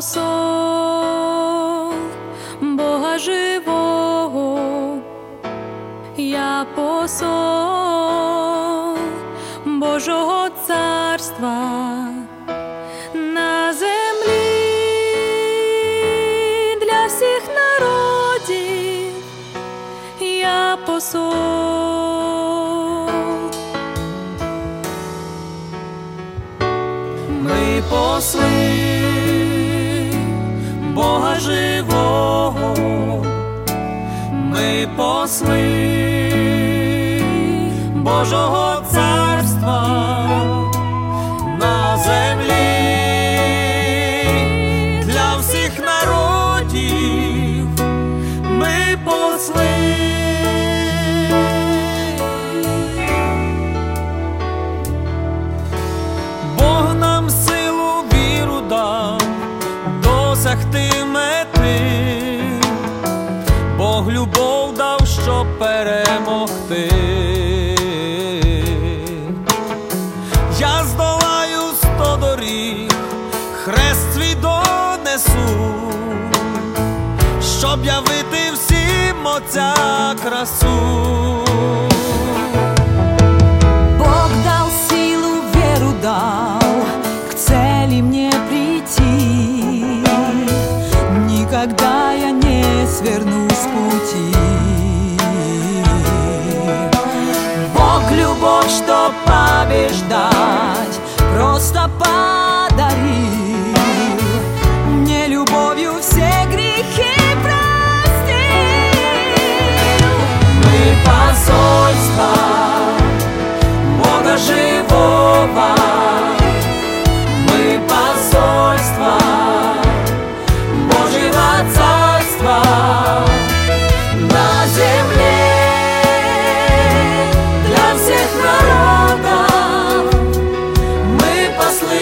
посол Бога живого, я посол Божого царства на землі для всіх народів, я посол. Ми посли Бога живого, ми посли Божого царства на землі для всіх народів, ми посли. Бог нам силу, віру дав досягти мети, Бог любов дав, щоб перемогти. Я здолаю 100 доріг, хрест свій донесу, щоб явити всім Отця красу. Бог дал силу, веру дал, к цели мне прийти. Никогда я не сверну с пути. Бог любовь, чтоб побеждать, просто подарил. Мне любовью все грехи простил. Мы посольство Бога живого, мы посольство Божьего царства на земле для всех народов, мы послы.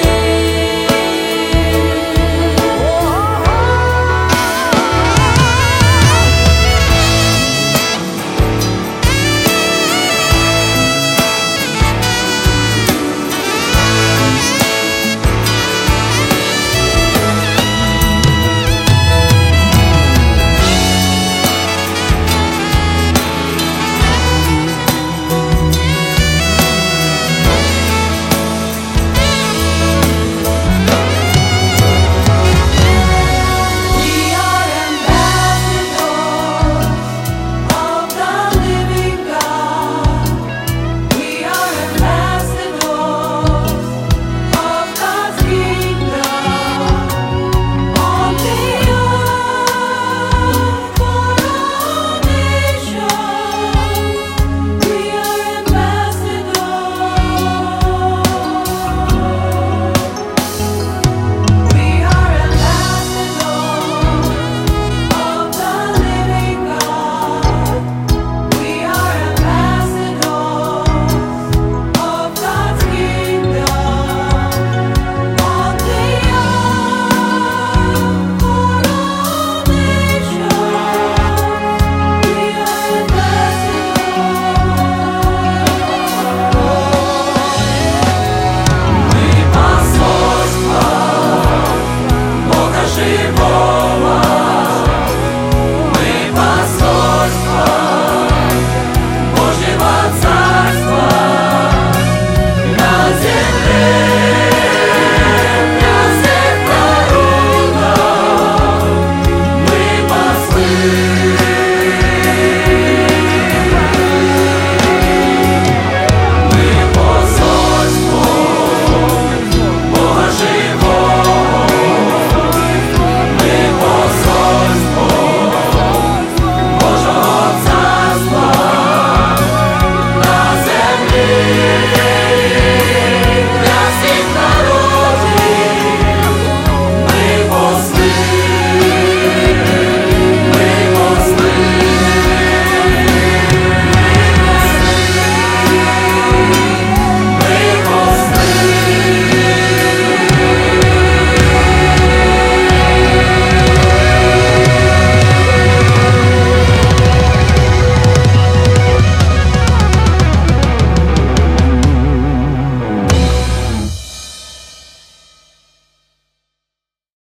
Бога живого.